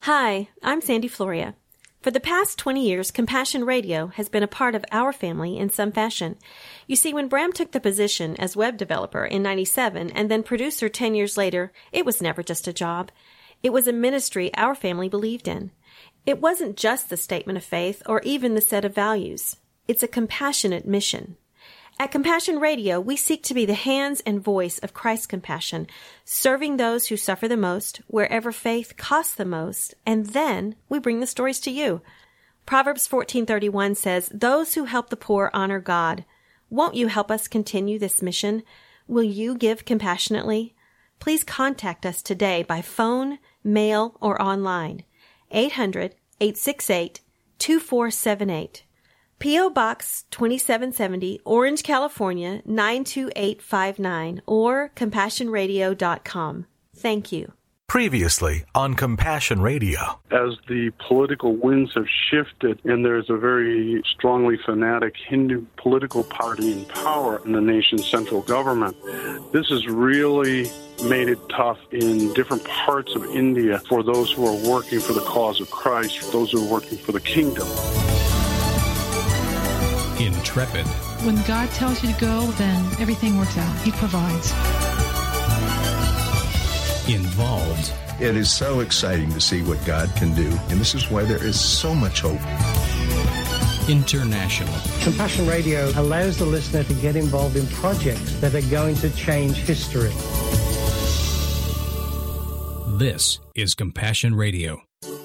Hi, I'm Sandy Floria. For the past 20 years, Compassion Radio has been a part of our family in some fashion. You see, when Bram took the position as web developer in 97 and then producer 10 years later, it was never just a job. It was a ministry our family believed in. It wasn't just the statement of faith or even the set of values. It's a compassionate mission. At Compassion Radio, we seek to be the hands and voice of Christ's compassion, serving those who suffer the most, wherever faith costs the most, and then we bring the stories to you. Proverbs 14:31 says, "Those who help the poor honor God." Won't you help us continue this mission? Will you give compassionately? Please contact us today by phone, mail, or online. 800-868-2478. P.O. Box 2770, Orange, California, 92859, or CompassionRadio.com. Thank you. Previously on Compassion Radio. As the political winds have shifted and there's a very strongly fanatic Hindu political party in power in the nation's central government, this has really made it tough in different parts of India for those who are working for the cause of Christ, for those who are working for the kingdom. Intrepid. When God tells you to go, then everything works out. He provides. Involved. It is so exciting to see what God can do, and this is why there is so much hope. International. Compassion Radio allows the listener to get involved in projects that are going to change history. This is Compassion Radio.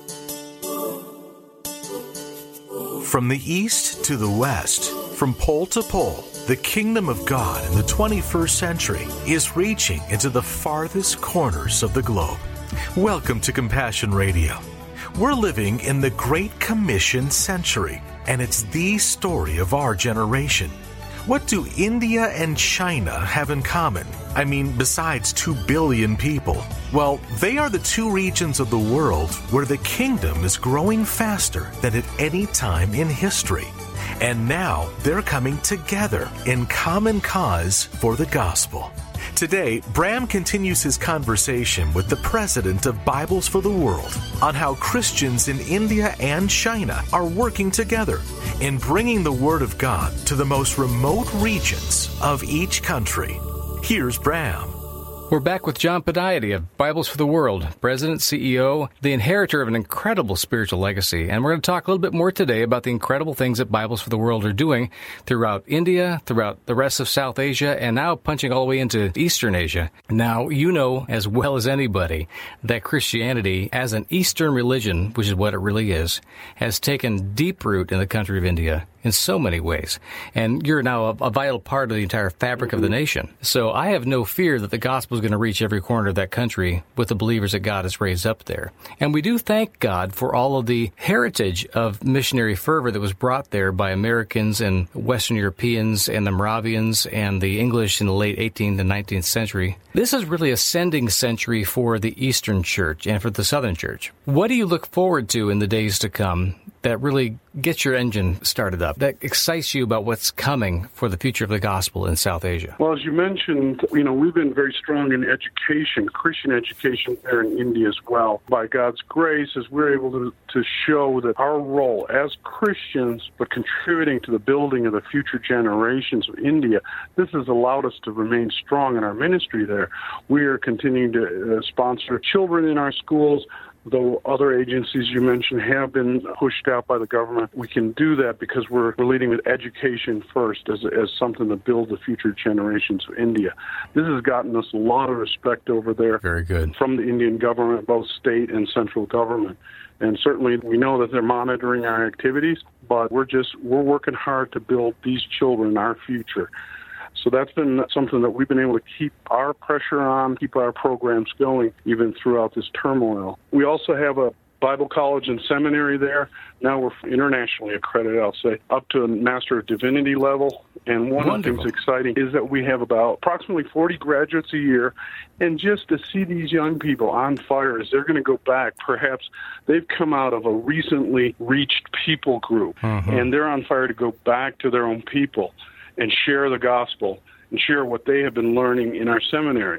From the east to the west, from pole to pole, the kingdom of God in the 21st century is reaching into the farthest corners of the globe. Welcome to Compassion Radio. We're living in the Great Commission century, and it's the story of our generation. What do India and China have in common? I mean, besides 2 billion people. Well, they are the two regions of the world where the kingdom is growing faster than at any time in history. And now they're coming together in common cause for the gospel. Today, Bram continues his conversation with the president of Bibles for the World on how Christians in India and China are working together in bringing the Word of God to the most remote regions of each country. Here's Bram. We're back with John Podiaty of Bibles for the World, President, CEO, the inheritor of an incredible spiritual legacy. And we're going to talk a little bit more today about the incredible things that Bibles for the World are doing throughout India, throughout the rest of South Asia, and now punching all the way into Eastern Asia. Now, you know as well as anybody that Christianity, as an Eastern religion, which is what it really is, has taken deep root in the country of India in so many ways. And you're now a vital part of the entire fabric of the nation. So I have no fear that the gospel is going to reach every corner of that country with the believers that God has raised up there. And we do thank God for all of the heritage of missionary fervor that was brought there by Americans and Western Europeans and the Moravians and the English in the late 18th and 19th century. This is really a sending century for the Eastern Church and for the Southern Church. What do you look forward to in the days to come that really gets your engine started up, that excites you about what's coming for the future of the gospel in South Asia? Well, as you mentioned, we've been very strong in education, Christian education there in India as well. By God's grace, as we're able to show that our role as Christians, but contributing to the building of the future generations of India, this has allowed us to remain strong in our ministry there. We are continuing to sponsor children in our schools. Though other agencies you mentioned have been pushed out by the government, we can do that because we're leading with education first as something to build the future generations of India. This has gotten us a lot of respect over there. Very good. From the Indian government, both state and central government. And certainly we know that they're monitoring our activities, but we're working hard to build these children, our future. So that's been something that we've been able to keep our pressure on, keep our programs going, even throughout this turmoil. We also have a Bible college and seminary there. Now we're internationally accredited, I'll say, up to a Master of Divinity level. And one of the things exciting is that we have about approximately 40 graduates a year. And just to see these young people on fire as they're going to go back, perhaps they've come out of a recently reached people group, and they're on fire to go back to their own people and share the gospel and share what they have been learning in our seminary.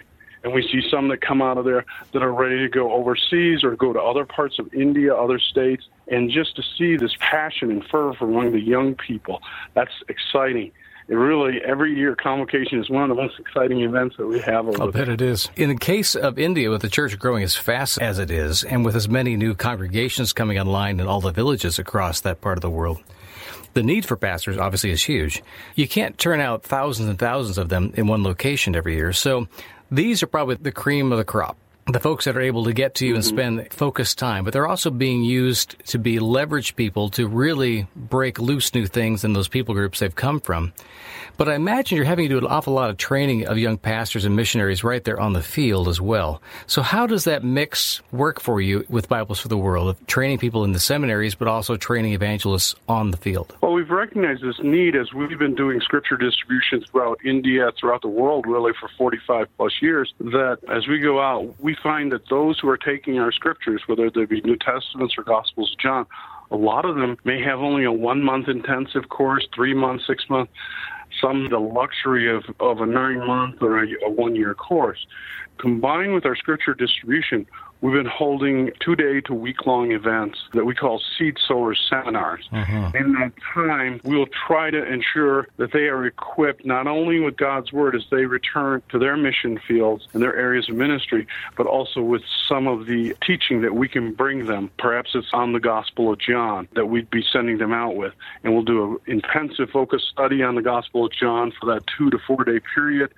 And we see some that come out of there that are ready to go overseas or go to other parts of India, other states. And just to see this passion and fervor among the young people, that's exciting. It really, every year, Convocation is one of the most exciting events that we have over there. I'll bet it is. In the case of India, with the church growing as fast as it is, and with as many new congregations coming online in all the villages across that part of the world, the need for pastors obviously is huge. You can't turn out thousands and thousands of them in one location every year. So these are probably the cream of the crop. The folks that are able to get to you and spend focused time, but they're also being used to be leverage people to really break loose new things in those people groups they've come from. But I imagine you're having to do an awful lot of training of young pastors and missionaries right there on the field as well. So how does that mix work for you with Bibles for the World, of training people in the seminaries, but also training evangelists on the field? Well, we've recognized this need as we've been doing scripture distribution throughout India, throughout the world, really, for 45-plus years, that as we go out, we find that those who are taking our scriptures, whether they be New Testaments or Gospels of John, a lot of them may have only a 1-month intensive course, 3-month, 6-month, some the luxury of a 9-month or a 1-year course. Combined with our scripture distribution, we've been holding 2-day to week-long events that we call seed sower seminars. In that time, we'll try to ensure that they are equipped not only with God's Word as they return to their mission fields and their areas of ministry, but also with some of the teaching that we can bring them. Perhaps it's on the Gospel of John that we'd be sending them out with. And we'll do an intensive focus study on the Gospel of John for that 2 to 4 day period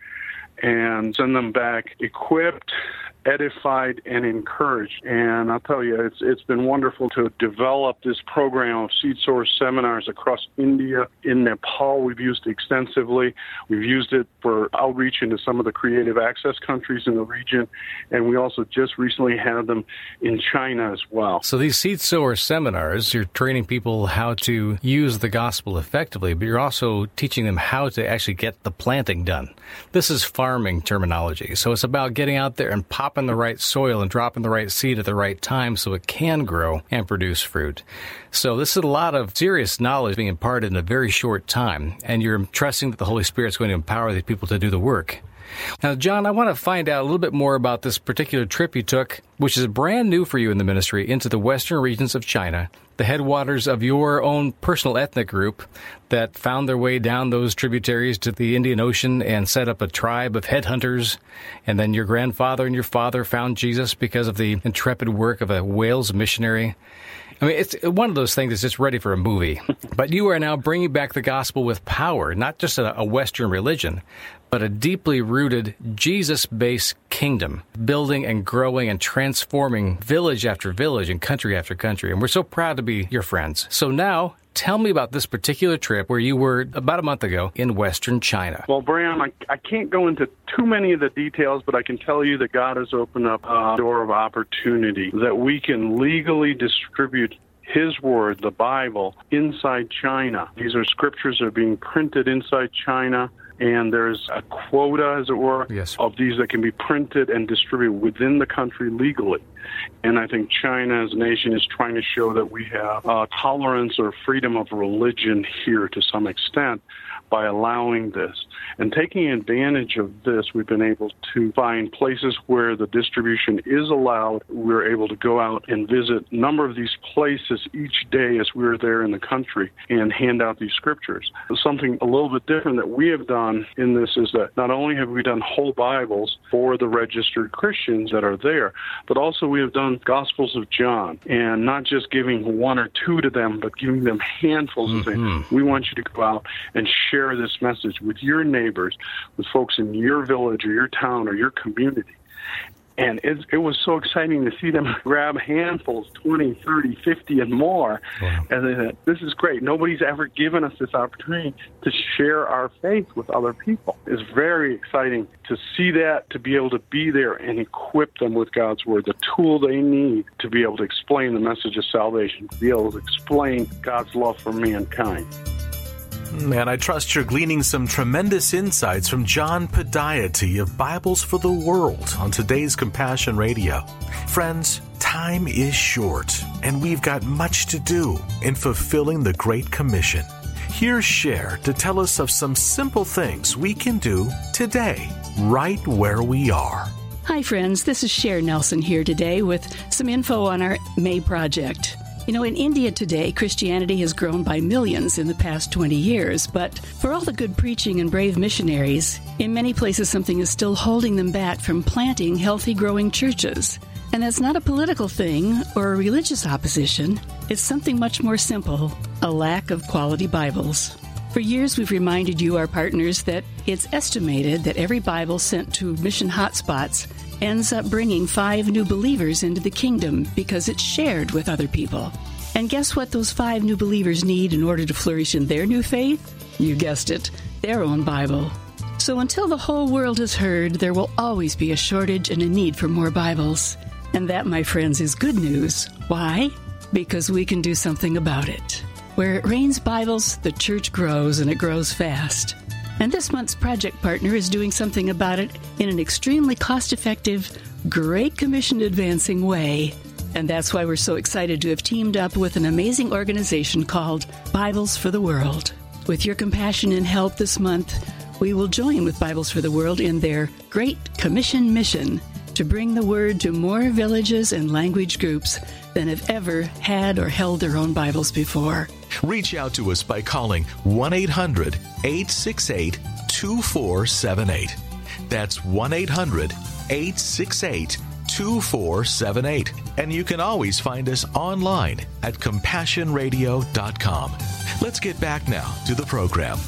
and send them back equipped, edified, and encouraged. And I'll tell you, it's been wonderful to develop this program of seed sower seminars across India. In Nepal, we've used it extensively. We've used it for outreach into some of the creative access countries in the region. And we also just recently had them in China as well. So these seed sower seminars, you're training people how to use the gospel effectively, but you're also teaching them how to actually get the planting done. This is farming terminology. So it's about getting out there and popping the right soil and dropping the right seed at the right time so it can grow and produce fruit. So this is a lot of serious knowledge being imparted in a very short time, and you're trusting that the Holy Spirit is going to empower these people to do the work. Now, John, I want to find out a little bit more about this particular trip you took, which is brand new for you in the ministry, into the western regions of China, the headwaters of your own personal ethnic group that found their way down those tributaries to the Indian Ocean and set up a tribe of headhunters. And then your grandfather and your father found Jesus because of the intrepid work of a Wales missionary. I mean, it's one of those things that's just ready for a movie. But you are now bringing back the gospel with power, not just a Western religion, but a deeply rooted Jesus-based kingdom, building and growing and transforming village after village and country after country. And we're so proud to be your friends. So now, tell me about this particular trip where you were about a month ago in Western China. Well, Bram, I can't go into too many of the details, but I can tell you that God has opened up a door of opportunity that we can legally distribute His Word, the Bible, inside China. These are scriptures that are being printed inside China, and there's a quota, as it were, of these that can be printed and distributed within the country legally. And I think China as a nation is trying to show that we have tolerance or freedom of religion here to some extent by allowing this. And taking advantage of this, we've been able to find places where the distribution is allowed. We're able to go out and visit a number of these places each day as we're there in the country and hand out these scriptures. Something a little bit different that we have done in this is that not only have we done whole Bibles for the registered Christians that are there, but also we have done Gospels of John, and not just giving 1 or 2 to them, but giving them handfuls and saying, we want you to go out and share this message with your neighbors, with folks in your village or your town or your community. And it was so exciting to see them grab handfuls, 20, 30, 50, and more. Wow. And they said, this is great. Nobody's ever given us this opportunity to share our faith with other people. It's very exciting to see that, to be able to be there and equip them with God's Word, the tool they need to be able to explain the message of salvation, to be able to explain God's love for mankind. And I trust you're gleaning some tremendous insights from John Podiaty of Bibles for the World on today's Compassion Radio. Friends, time is short, and we've got much to do in fulfilling the Great Commission. Here's Cher to tell us of some simple things we can do today, right where we are. Hi, friends. This is Cher Nelson here today with some info on our May project. You know, in India today, Christianity has grown by millions in the past 20 years, but for all the good preaching and brave missionaries, in many places something is still holding them back from planting healthy, growing churches. And that's not a political thing or a religious opposition. It's something much more simple, a lack of quality Bibles. For years, we've reminded you, our partners, that it's estimated that every Bible sent to mission hotspots ends up bringing 5 new believers into the kingdom because it's shared with other people. And guess what those 5 new believers need in order to flourish in their new faith? You guessed it, their own Bible. So until the whole world has heard, there will always be a shortage and a need for more Bibles. And that, my friends, is good news. Why? Because we can do something about it. Where it rains Bibles, the church grows, and it grows fast. And this month's project partner is doing something about it in an extremely cost-effective, Great Commission advancing way. And that's why we're so excited to have teamed up with an amazing organization called Bibles for the World. With your compassion and help this month, we will join with Bibles for the World in their Great Commission mission to bring the word to more villages and language groups than have ever had or held their own Bibles before. Reach out to us by calling 1-800-868-2478. That's 1-800-868-2478. And you can always find us online at CompassionRadio.com. Let's get back now to the program.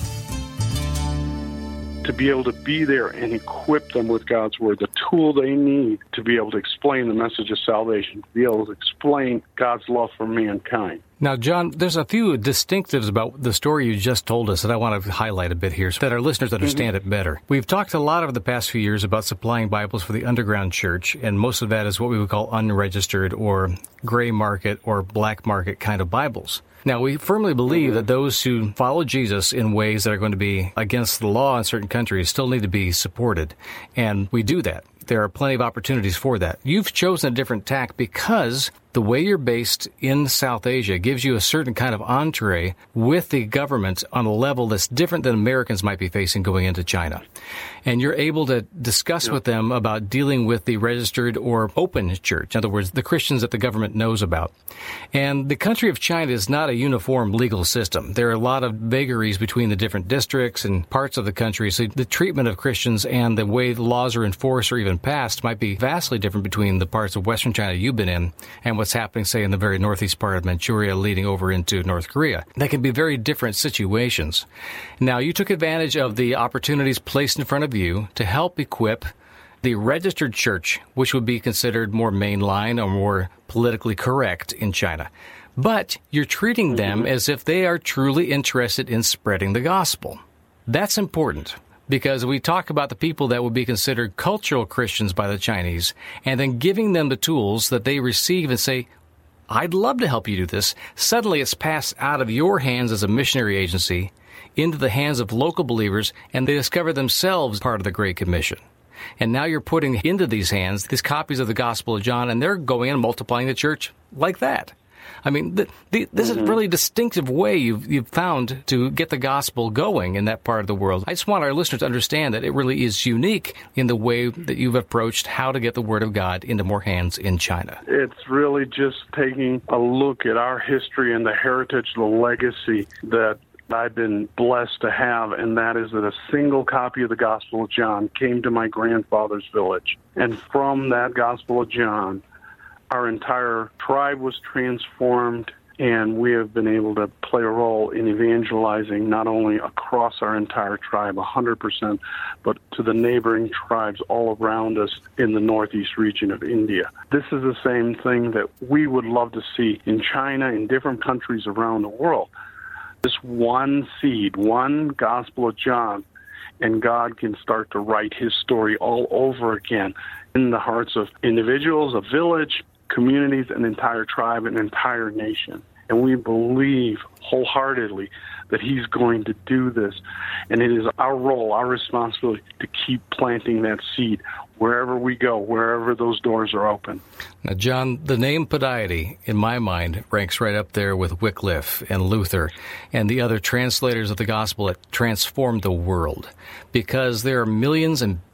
To be able to be there and equip them with God's Word, the tool they need to be able to explain the message of salvation, to be able to explain God's love for mankind. Now, John, there's a few distinctives about the story you just told us that I want to highlight a bit here so that our listeners understand it better. We've talked a lot over the past few years about supplying Bibles for the underground church, and most of that is what we would call unregistered or gray market or black market kind of Bibles. Now, we firmly believe that those who follow Jesus in ways that are going to be against the law in certain countries still need to be supported, and we do that. There are plenty of opportunities for that. You've chosen a different tack because the way you're based in South Asia gives you a certain kind of entree with the government on a level that's different than Americans might be facing going into China. And you're able to discuss with them about dealing with the registered or open church, in other words, the Christians that the government knows about. And the country of China is not a uniform legal system. There are a lot of vagaries between the different districts and parts of the country, so the treatment of Christians and the way the laws are enforced or even passed might be vastly different between the parts of Western China you've been in and what's happening, say, in the very northeast part of Manchuria leading over into North Korea. They can be very different situations. Now, you took advantage of the opportunities placed in front of you to help equip the registered church, which would be considered more mainline or more politically correct in China. But you're treating them as if they are truly interested in spreading the gospel. That's important, because we talk about the people that would be considered cultural Christians by the Chinese, and then giving them the tools that they receive and say, I'd love to help you do this. Suddenly it's passed out of your hands as a missionary agency into the hands of local believers, and they discover themselves part of the Great Commission. And now you're putting into these hands these copies of the Gospel of John, and they're going and multiplying the church like that. I mean, this is a really distinctive way you've found to get the gospel going in that part of the world. I just want our listeners to understand that it really is unique in the way that you've approached how to get the Word of God into more hands in China. It's really just taking a look at our history and the heritage, the legacy that I've been blessed to have, and that is that a single copy of the Gospel of John came to my grandfather's village. And from that Gospel of John, our entire tribe was transformed, and we have been able to play a role in evangelizing not only across our entire tribe, 100%, but to the neighboring tribes all around us in the northeast region of India. This is the same thing that we would love to see in China, in different countries around the world. This one seed, one Gospel of John, and God can start to write His story all over again in the hearts of individuals, a village, communities, an entire tribe, an entire nation. And we believe wholeheartedly that He's going to do this. And it is our role, our responsibility to keep planting that seed wherever we go, wherever those doors are open. Now, John, the name Podiety, in my mind, ranks right up there with Wycliffe and Luther and the other translators of the gospel that transformed the world, because there are millions and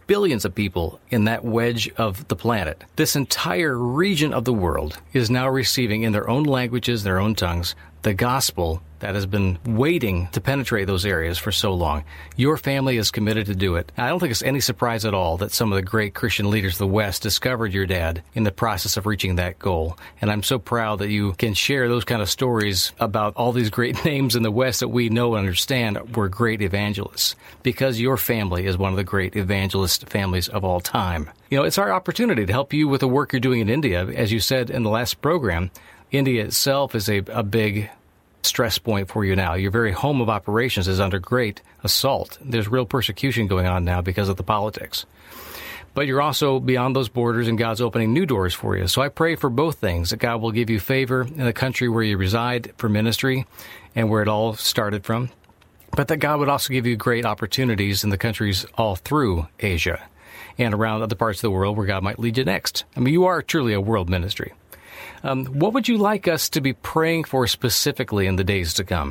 billions of people in that wedge of the planet. This entire region of the world is now receiving in their own languages, their own tongues, the gospel that has been waiting to penetrate those areas for so long. Your family is committed to do it. I don't think it's any surprise at all that some of the great Christian leaders of the West discovered your dad in the process of reaching that goal. And I'm so proud that you can share those kind of stories about all these great names in the West that we know and understand were great evangelists, because your family is one of the great evangelist families of all time. You know, it's our opportunity to help you with the work you're doing in India. As you said in the last program, India itself is a big stress point for you now. Your very home of operations is under great assault. There's real persecution going on now because of the politics. But you're also beyond those borders, and God's opening new doors for you. So I pray for both things, that God will give you favor in the country where you reside for ministry and where it all started from, but that God would also give you great opportunities in the countries all through Asia and around other parts of the world where God might lead you next. I mean, you are truly a world ministry. What would you like us to be praying for specifically in the days to come?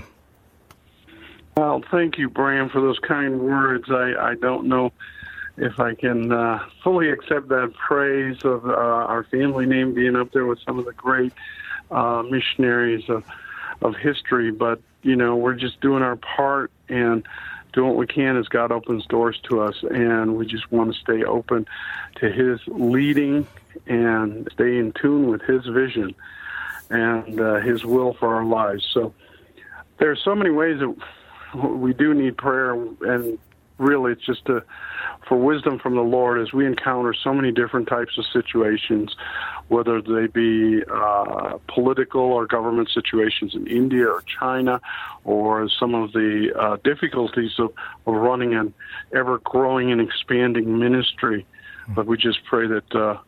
Well, thank you, Bram, for those kind words. I don't know if I can fully accept that praise of our family name being up there with some of the great missionaries of history. But, you know, we're just doing our part and doing what we can as God opens doors to us. And we just want to stay open to His leading and stay in tune with His vision and His will for our lives. So there are so many ways that we do need prayer, and really it's just for wisdom from the Lord as we encounter so many different types of situations, whether they be political or government situations in India or China, or some of the difficulties of running an ever-growing and expanding ministry. But we just pray that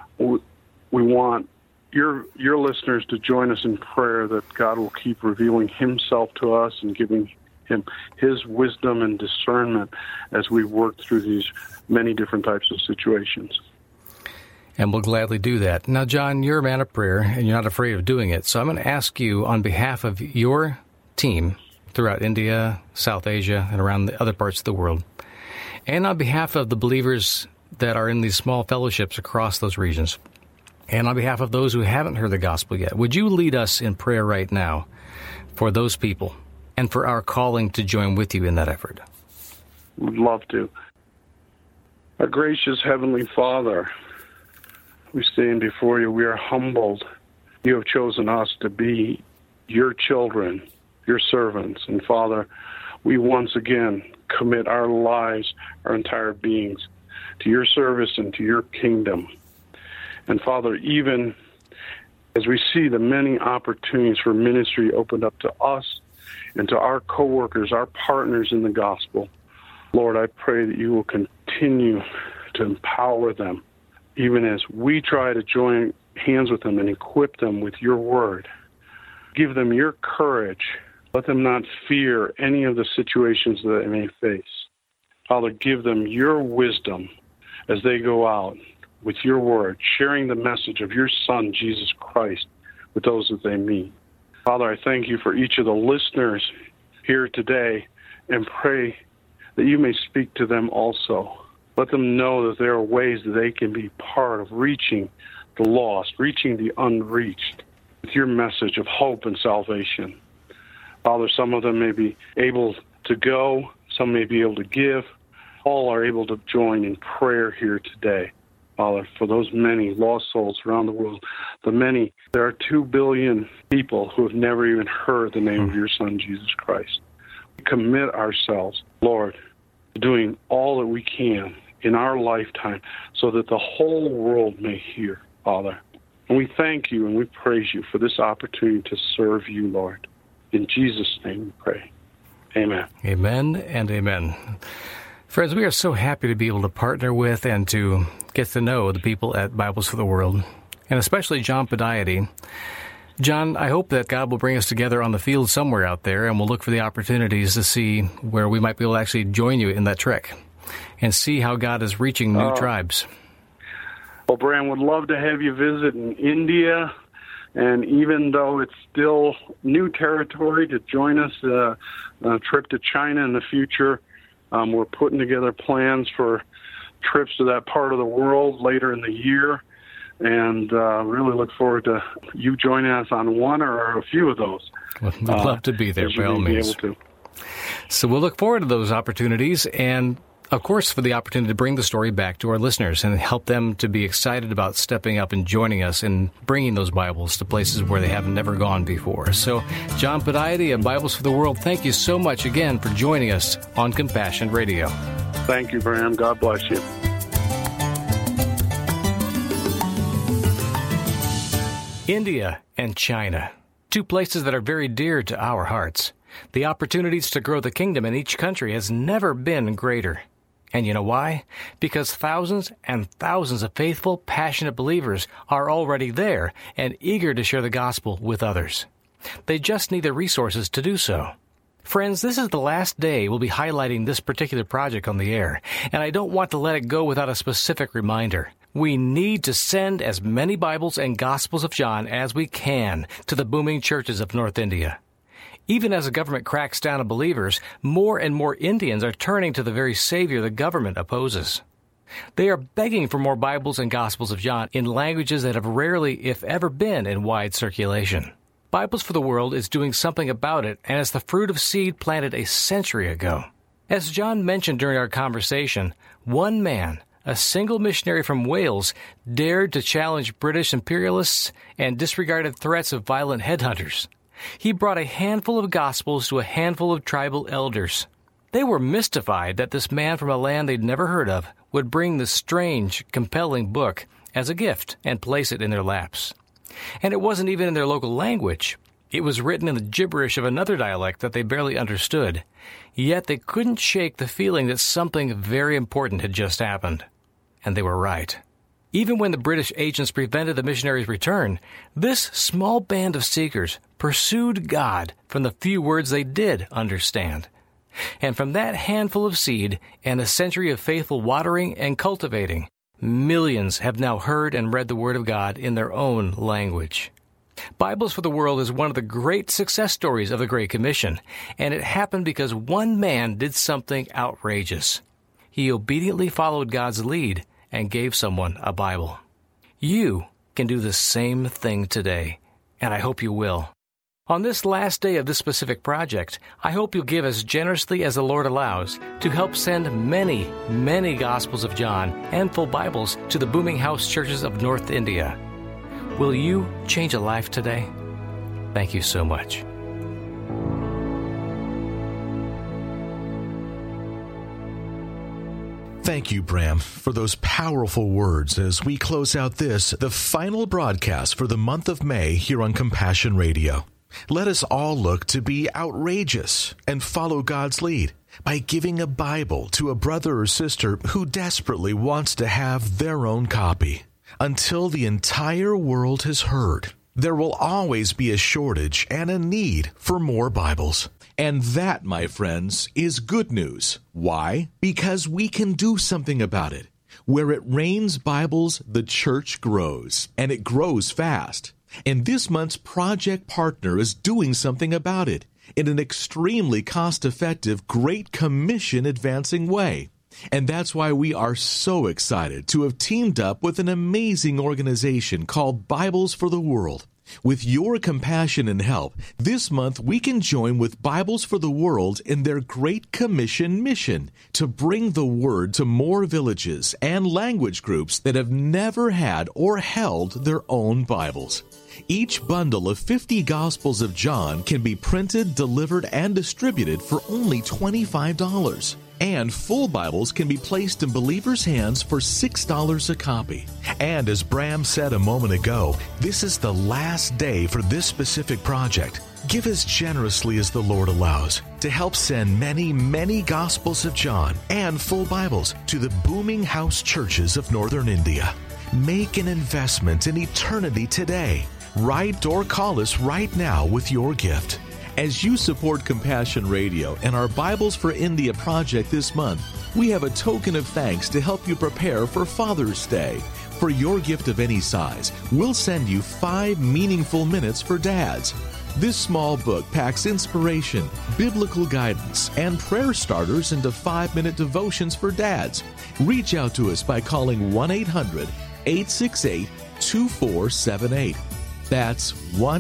we want your listeners to join us in prayer, that God will keep revealing Himself to us and giving Him His wisdom and discernment as we work through these many different types of situations. And we'll gladly do that. Now, John, you're a man of prayer, and you're not afraid of doing it. So I'm going to ask you, on behalf of your team throughout India, South Asia, and around the other parts of the world, and on behalf of the believers that are in these small fellowships across those regions, and on behalf of those who haven't heard the gospel yet, would you lead us in prayer right now for those people and for our calling to join with you in that effort? Would love to. Our gracious Heavenly Father, we stand before you. We are humbled. You have chosen us to be your children, your servants. And Father, we once again commit our lives, our entire beings, to your service and to your kingdom. And Father, even as we see the many opportunities for ministry opened up to us and to our co-workers, our partners in the gospel, Lord, I pray that you will continue to empower them, even as we try to join hands with them and equip them with your word. Give them your courage. Let them not fear any of the situations that they may face. Father, give them your wisdom as they go out with your word, sharing the message of your Son, Jesus Christ, with those that they meet. Father, I thank you for each of the listeners here today and pray that you may speak to them also. Let them know that there are ways that they can be part of reaching the lost, reaching the unreached with your message of hope and salvation. Father, some of them may be able to go, some may be able to give. All are able to join in prayer here today. Father, for those many lost souls around the world, there are 2 billion people who have never even heard the name of your Son, Jesus Christ. We commit ourselves, Lord, to doing all that we can in our lifetime so that the whole world may hear, Father. And we thank you and we praise you for this opportunity to serve you, Lord. In Jesus' name we pray. Amen. Amen and amen. Friends, we are so happy to be able to partner with and to get to know the people at Bibles for the World, and especially John Padiaty. John, I hope that God will bring us together on the field somewhere out there, and we'll look for the opportunities to see where we might be able to actually join you in that trek and see how God is reaching new tribes. Well, Bram, would love to have you visit in India, and even though it's still new territory, to join us a trip to China in the future. We're putting together plans for trips to that part of the world later in the year, and really look forward to you joining us on one or a few of those. Well, we'd love to be there, by all means. So we'll look forward to those opportunities, and of course, for the opportunity to bring the story back to our listeners and help them to be excited about stepping up and joining us and bringing those Bibles to places where they have never gone before. So, John Padiaty of Bibles for the World, thank you so much again for joining us on Compassion Radio. Thank you, Bram. God bless you. India and China, two places that are very dear to our hearts. The opportunities to grow the kingdom in each country has never been greater. And you know why? Because thousands and thousands of faithful, passionate believers are already there and eager to share the gospel with others. They just need the resources to do so. Friends, this is the last day we'll be highlighting this particular project on the air, and I don't want to let it go without a specific reminder. We need to send as many Bibles and Gospels of John as we can to the booming churches of North India. Even as the government cracks down on believers, more and more Indians are turning to the very Savior the government opposes. They are begging for more Bibles and Gospels of John in languages that have rarely, if ever, been in wide circulation. Bibles for the World is doing something about it, and it's the fruit of seed planted a century ago. As John mentioned during our conversation, one man, a single missionary from Wales, dared to challenge British imperialists and disregarded threats of violent headhunters. He brought a handful of Gospels to a handful of tribal elders. They were mystified that this man from a land they'd never heard of would bring this strange, compelling book as a gift and place it in their laps. And it wasn't even in their local language. It was written in the gibberish of another dialect that they barely understood. Yet they couldn't shake the feeling that something very important had just happened. And they were right. Even when the British agents prevented the missionaries' return, this small band of seekers pursued God from the few words they did understand. And from that handful of seed and a century of faithful watering and cultivating, millions have now heard and read the Word of God in their own language. Bibles for the World is one of the great success stories of the Great Commission, and it happened because one man did something outrageous. He obediently followed God's lead and gave someone a Bible. You can do the same thing today, and I hope you will. On this last day of this specific project, I hope you'll give as generously as the Lord allows to help send many, many Gospels of John and full Bibles to the booming house churches of North India. Will you change a life today? Thank you so much. Thank you, Bram, for those powerful words as we close out this, the final broadcast for the month of May here on Compassion Radio. Let us all look to be outrageous and follow God's lead by giving a Bible to a brother or sister who desperately wants to have their own copy. Until the entire world has heard, there will always be a shortage and a need for more Bibles. And that, my friends, is good news. Why? Because we can do something about it. Where it rains Bibles, the church grows, and it grows fast. And this month's project partner is doing something about it in an extremely cost-effective, Great Commission advancing way. And that's why we are so excited to have teamed up with an amazing organization called Bibles for the World. With your compassion and help, this month we can join with Bibles for the World in their Great Commission mission to bring the Word to more villages and language groups that have never had or held their own Bibles. Each bundle of 50 Gospels of John can be printed, delivered, and distributed for only $25. And full Bibles can be placed in believers' hands for $6 a copy. And as Bram said a moment ago, this is the last day for this specific project. Give as generously as the Lord allows to help send many, many Gospels of John and full Bibles to the booming house churches of Northern India. Make an investment in eternity today. Write or call us right now with your gift. As you support Compassion Radio and our Bibles for India project this month, we have a token of thanks to help you prepare for Father's Day. For your gift of any size, we'll send you 5 meaningful minutes for dads. This small book packs inspiration, biblical guidance, and prayer starters into 5-minute devotions for dads. Reach out to us by calling 1-800-868-2478. That's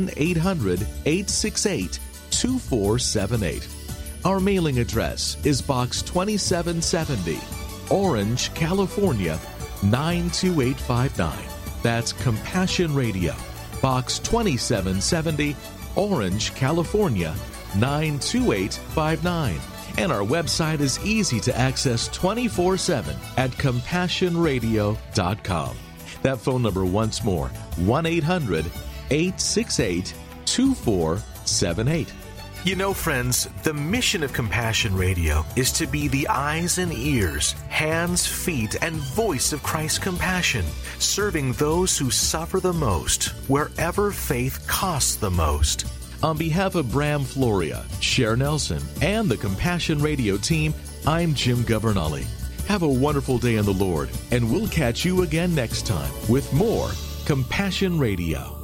1-800-868-2478. Our mailing address is Box 2770, Orange, California, 92859. That's Compassion Radio, Box 2770, Orange, California, 92859. And our website is easy to access 24/7 at CompassionRadio.com. That phone number once more, 1-800-868-2478. You know, friends, the mission of Compassion Radio is to be the eyes and ears, hands, feet, and voice of Christ's compassion, serving those who suffer the most, wherever faith costs the most. On behalf of Bram Floria, Cher Nelson, and the Compassion Radio team, I'm Jim Governale. Have a wonderful day in the Lord, and we'll catch you again next time with more Compassion Radio.